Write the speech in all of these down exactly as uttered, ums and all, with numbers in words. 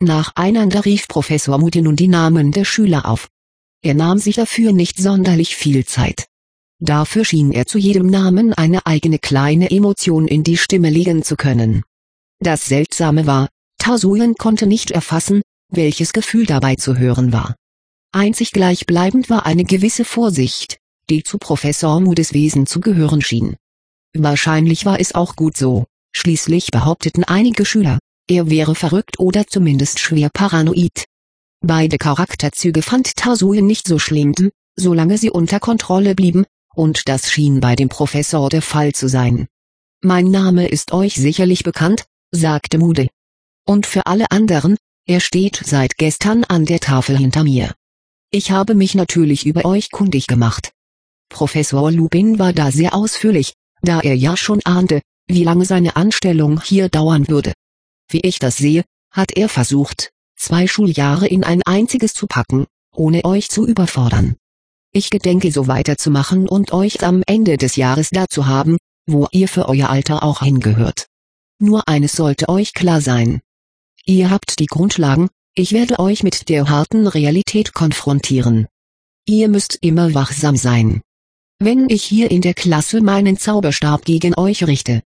Nacheinander rief Professor Moody nun die Namen der Schüler auf. Er nahm sich dafür nicht sonderlich viel Zeit. Dafür schien er zu jedem Namen eine eigene kleine Emotion in die Stimme legen zu können. Das Seltsame war, Taesuyen konnte nicht erfassen, welches Gefühl dabei zu hören war. Einzig gleichbleibend war eine gewisse Vorsicht, die zu Professor Moodys Wesen zu gehören schien. Wahrscheinlich war es auch gut so, schließlich behaupteten einige Schüler, er wäre verrückt oder zumindest schwer paranoid. Beide Charakterzüge fand Taesuyen nicht so schlimm, solange sie unter Kontrolle blieben, und das schien bei dem Professor der Fall zu sein. »Mein Name ist euch sicherlich bekannt«, sagte Moody. »Und für alle anderen, er steht seit gestern an der Tafel hinter mir. Ich habe mich natürlich über euch kundig gemacht.« Professor Lupin war da sehr ausführlich, da er ja schon ahnte, wie lange seine Anstellung hier dauern würde. Wie ich das sehe, hat er versucht, zwei Schuljahre in ein einziges zu packen, ohne euch zu überfordern. Ich gedenke so weiterzumachen und euch am Ende des Jahres da zu haben, wo ihr für euer Alter auch hingehört. Nur eines sollte euch klar sein. Ihr habt die Grundlagen, ich werde euch mit der harten Realität konfrontieren. Ihr müsst immer wachsam sein. Wenn ich hier in der Klasse meinen Zauberstab gegen euch richte.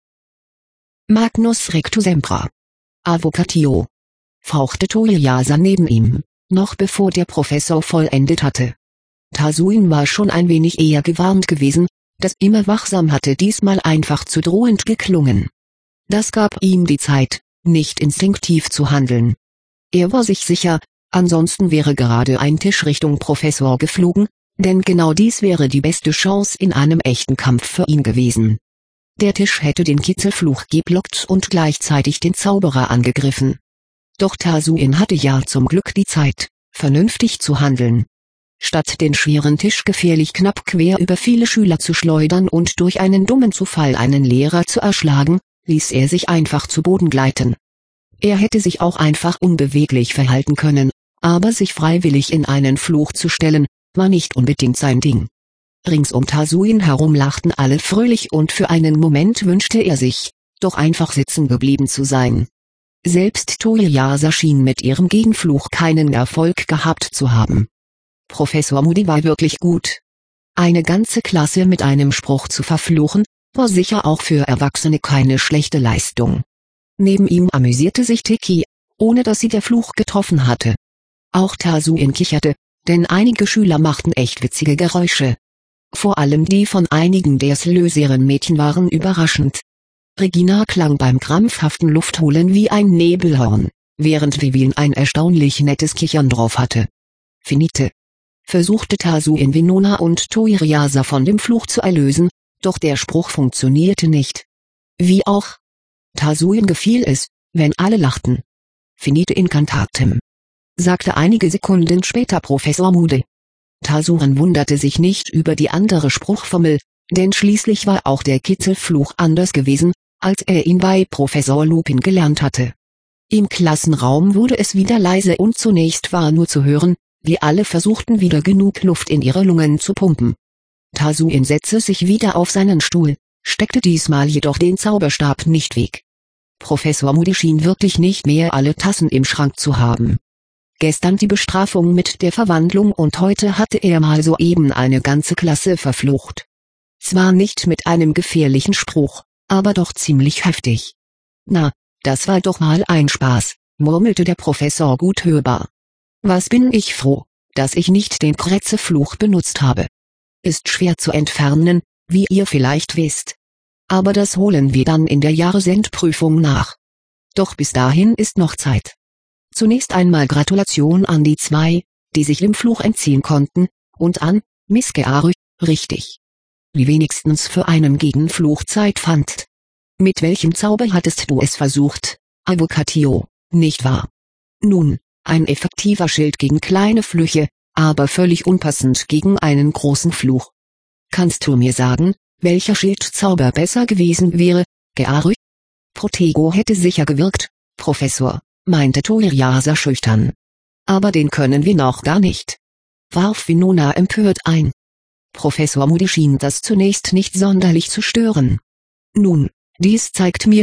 Magnus Rectusempra. Avocatio. Fauchte Toyasa neben ihm, noch bevor der Professor vollendet hatte. Taesuyen war schon ein wenig eher gewarnt gewesen, das immer wachsam hatte diesmal einfach zu drohend geklungen. Das gab ihm die Zeit, nicht instinktiv zu handeln. Er war sich sicher, ansonsten wäre gerade ein Tisch Richtung Professor geflogen, denn genau dies wäre die beste Chance in einem echten Kampf für ihn gewesen. Der Tisch hätte den Kitzelfluch geblockt und gleichzeitig den Zauberer angegriffen. Doch Taesuyen hatte ja zum Glück die Zeit, vernünftig zu handeln. Statt den schweren Tisch gefährlich knapp quer über viele Schüler zu schleudern und durch einen dummen Zufall einen Lehrer zu erschlagen, ließ er sich einfach zu Boden gleiten. Er hätte sich auch einfach unbeweglich verhalten können, aber sich freiwillig in einen Fluch zu stellen, war nicht unbedingt sein Ding. Rings um Taesuyen herum lachten alle fröhlich und für einen Moment wünschte er sich, doch einfach sitzen geblieben zu sein. Selbst Toyasa schien mit ihrem Gegenfluch keinen Erfolg gehabt zu haben. Professor Moody war wirklich gut. Eine ganze Klasse mit einem Spruch zu verfluchen, war sicher auch für Erwachsene keine schlechte Leistung. Neben ihm amüsierte sich Tiki, ohne dass sie der Fluch getroffen hatte. Auch Taesuyen kicherte, denn einige Schüler machten echt witzige Geräusche. Vor allem die von einigen der slöseren Mädchen waren überraschend. Regina klang beim krampfhaften Luftholen wie ein Nebelhorn, während Vivien ein erstaunlich nettes Kichern drauf hatte. Finite. Versuchte Taesuyen Venona und Toyasa von dem Fluch zu erlösen, doch der Spruch funktionierte nicht. Wie auch. Taesuyen gefiel es, wenn alle lachten. Finite incantatem, sagte einige Sekunden später Professor Moody. Taesuyen wunderte sich nicht über die andere Spruchformel, denn schließlich war auch der Kitzelfluch anders gewesen, als er ihn bei Professor Lupin gelernt hatte. Im Klassenraum wurde es wieder leise und zunächst war nur zu hören, wie alle versuchten wieder genug Luft in ihre Lungen zu pumpen. Taesuyen setzte sich wieder auf seinen Stuhl, steckte diesmal jedoch den Zauberstab nicht weg. Professor Moody schien wirklich nicht mehr alle Tassen im Schrank zu haben. Gestern die Bestrafung mit der Verwandlung und heute hatte er mal soeben eine ganze Klasse verflucht. Zwar nicht mit einem gefährlichen Spruch, aber doch ziemlich heftig. Na, das war doch mal ein Spaß, murmelte der Professor gut hörbar. Was bin ich froh, dass ich nicht den Kretzefluch benutzt habe. Ist schwer zu entfernen, wie ihr vielleicht wisst. Aber das holen wir dann in der Jahresendprüfung nach. Doch bis dahin ist noch Zeit. Zunächst einmal Gratulation an die zwei, die sich dem Fluch entziehen konnten, und an Miss Geary, richtig. Die wenigstens für einen Gegenfluch Zeit fand. Mit welchem Zauber hattest du es versucht, Avocatio, nicht wahr? Nun, ein effektiver Schild gegen kleine Flüche, aber völlig unpassend gegen einen großen Fluch. Kannst du mir sagen, welcher Schildzauber besser gewesen wäre, Geary? Protego hätte sicher gewirkt, Professor, meinte Toyasa schüchtern. Aber den können wir noch gar nicht. Warf Venona empört ein. Professor Moody schien das zunächst nicht sonderlich zu stören. Nun, dies zeigt mir nur,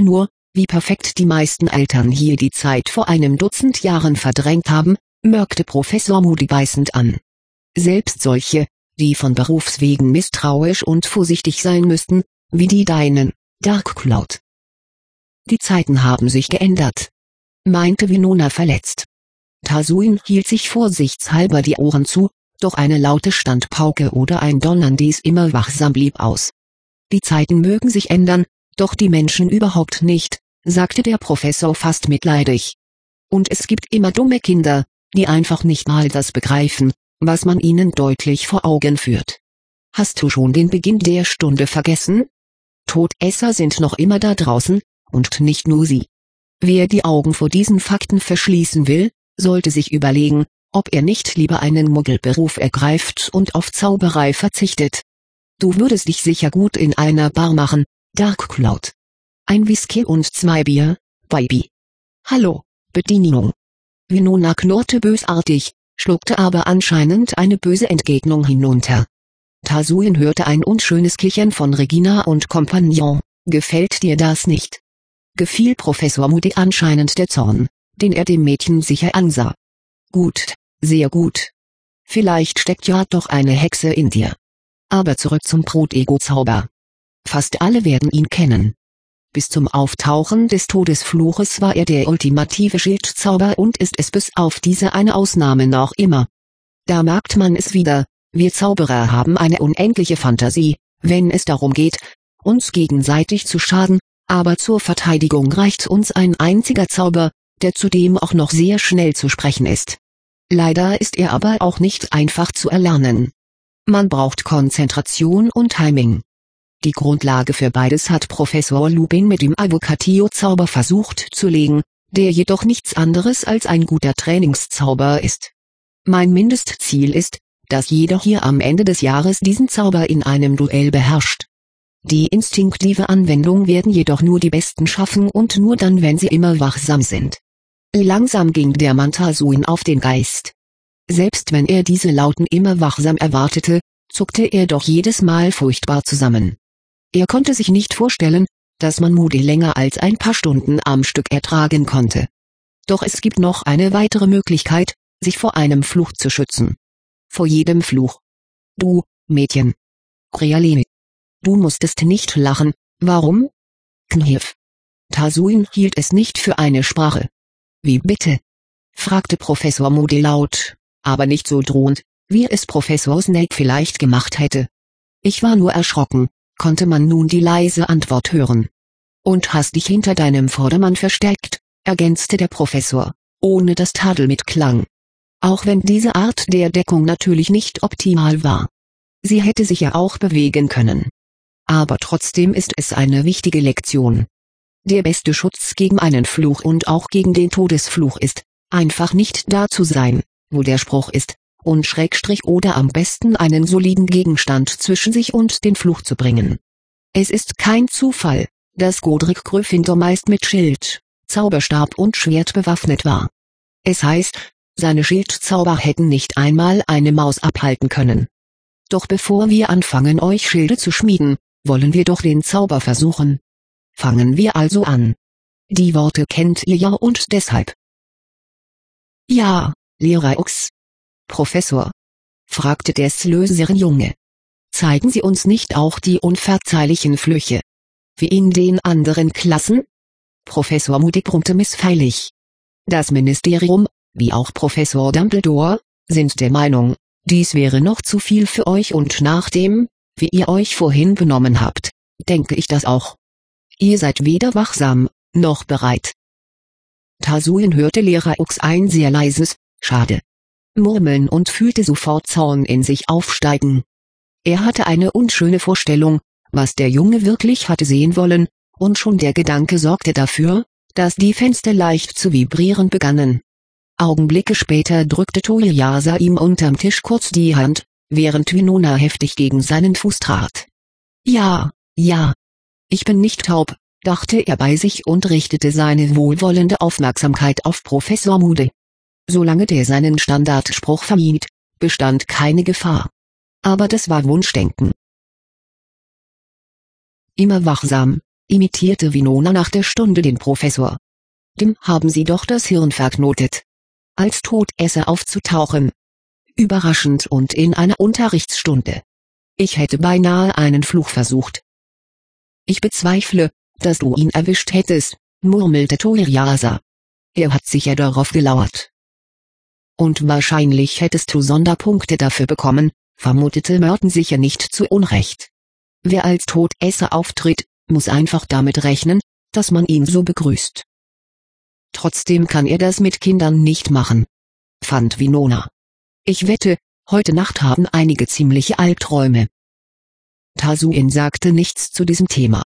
Wie perfekt die meisten Eltern hier die Zeit vor einem Dutzend Jahren verdrängt haben, merkte Professor Moody beißend an. Selbst solche, die von Berufswegen misstrauisch und vorsichtig sein müssten, wie die deinen, Dark Cloud. Die Zeiten haben sich geändert, meinte Winona verletzt. Tasuin hielt sich vorsichtshalber die Ohren zu, doch eine laute Standpauke oder ein Donnern dies immer wachsam blieb aus. Die Zeiten mögen sich ändern, doch die Menschen überhaupt nicht, sagte der Professor fast mitleidig. Und es gibt immer dumme Kinder, die einfach nicht mal das begreifen, was man ihnen deutlich vor Augen führt. Hast du schon den Beginn der Stunde vergessen? Todesser sind noch immer da draußen, und nicht nur sie. Wer die Augen vor diesen Fakten verschließen will, sollte sich überlegen, ob er nicht lieber einen Muggelberuf ergreift und auf Zauberei verzichtet. Du würdest dich sicher gut in einer Bar machen, Dark Cloud. Ein Whisky und zwei Bier, Baby. Hallo, Bedienung. Winona knurrte bösartig, schluckte aber anscheinend eine böse Entgegnung hinunter. Tasuin hörte ein unschönes Kichern von Regina und Kompagnon. Gefällt dir das nicht? Gefiel Professor Moody anscheinend der Zorn, den er dem Mädchen sicher ansah. Gut, sehr gut. Vielleicht steckt ja doch eine Hexe in dir. Aber zurück zum Protego-Zauber. Fast alle werden ihn kennen. Bis zum Auftauchen des Todesfluches war er der ultimative Schildzauber und ist es bis auf diese eine Ausnahme noch immer. Da merkt man es wieder, wir Zauberer haben eine unendliche Fantasie, wenn es darum geht, uns gegenseitig zu schaden, aber zur Verteidigung reicht uns ein einziger Zauber, der zudem auch noch sehr schnell zu sprechen ist. Leider ist er aber auch nicht einfach zu erlernen. Man braucht Konzentration und Timing. Die Grundlage für beides hat Professor Lupin mit dem Avocatio-Zauber versucht zu legen, der jedoch nichts anderes als ein guter Trainingszauber ist. Mein Mindestziel ist, dass jeder hier am Ende des Jahres diesen Zauber in einem Duell beherrscht. Die instinktive Anwendung werden jedoch nur die Besten schaffen und nur dann, wenn sie immer wachsam sind. Langsam ging der Mann Tasuin auf den Geist. Selbst wenn er diese Lauten immer wachsam erwartete, zuckte er doch jedes Mal furchtbar zusammen. Er konnte sich nicht vorstellen, dass man Moody länger als ein paar Stunden am Stück ertragen konnte. Doch es gibt noch eine weitere Möglichkeit, sich vor einem Fluch zu schützen. Vor jedem Fluch. Du, Mädchen. Crealene. Du musstest nicht lachen, warum? Knirf. Tasuin hielt es nicht für eine Sprache. Wie bitte? Fragte Professor Moody laut, aber nicht so drohend, wie es Professor Snape vielleicht gemacht hätte. Ich war nur erschrocken, konnte man nun die leise Antwort hören. Und hast dich hinter deinem Vordermann versteckt, ergänzte der Professor, ohne dass Tadel mitklang. Auch wenn diese Art der Deckung natürlich nicht optimal war. Sie hätte sich ja auch bewegen können. Aber trotzdem ist es eine wichtige Lektion. Der beste Schutz gegen einen Fluch und auch gegen den Todesfluch ist, einfach nicht da zu sein, wo der Spruch ist, und Schrägstrich oder am besten einen soliden Gegenstand zwischen sich und den Fluch zu bringen. Es ist kein Zufall, dass Godric Gryffindor meist mit Schild, Zauberstab und Schwert bewaffnet war. Es heißt, seine Schildzauber hätten nicht einmal eine Maus abhalten können. Doch bevor wir anfangen, euch Schilde zu schmieden, wollen wir doch den Zauber versuchen. Fangen wir also an. Die Worte kennt ihr ja und deshalb. Ja, Lehrer Ox. Professor, fragte der slösere Junge. Zeigen Sie uns nicht auch die unverzeihlichen Flüche? Wie in den anderen Klassen? Professor Moody brummte missfeilig. Das Ministerium, wie auch Professor Dumbledore, sind der Meinung, dies wäre noch zu viel für euch und nach dem, wie ihr euch vorhin benommen habt, denke ich das auch. Ihr seid weder wachsam, noch bereit. Tasuin hörte Lehrer Ox ein sehr leises, schade. Murmeln und fühlte sofort Zorn in sich aufsteigen. Er hatte eine unschöne Vorstellung, was der Junge wirklich hatte sehen wollen, und schon der Gedanke sorgte dafür, dass die Fenster leicht zu vibrieren begannen. Augenblicke später drückte Toyasa ihm unterm Tisch kurz die Hand, während Winona heftig gegen seinen Fuß trat. Ja, ja. Ich bin nicht taub, dachte er bei sich und richtete seine wohlwollende Aufmerksamkeit auf Professor Moody. Solange der seinen Standardspruch vermied, bestand keine Gefahr. Aber das war Wunschdenken. Immer wachsam, imitierte Winona nach der Stunde den Professor. Dem haben Sie doch das Hirn verknotet. Als Todesser aufzutauchen. Überraschend und in einer Unterrichtsstunde. Ich hätte beinahe einen Fluch versucht. Ich bezweifle, dass du ihn erwischt hättest, murmelte Toyasa. Er hat sicher darauf gelauert. Und wahrscheinlich hättest du Sonderpunkte dafür bekommen, vermutete Merton sicher nicht zu Unrecht. Wer als Todesser auftritt, muss einfach damit rechnen, dass man ihn so begrüßt. Trotzdem kann er das mit Kindern nicht machen, fand Winona. Ich wette, heute Nacht haben einige ziemliche Albträume. Tasuin sagte nichts zu diesem Thema.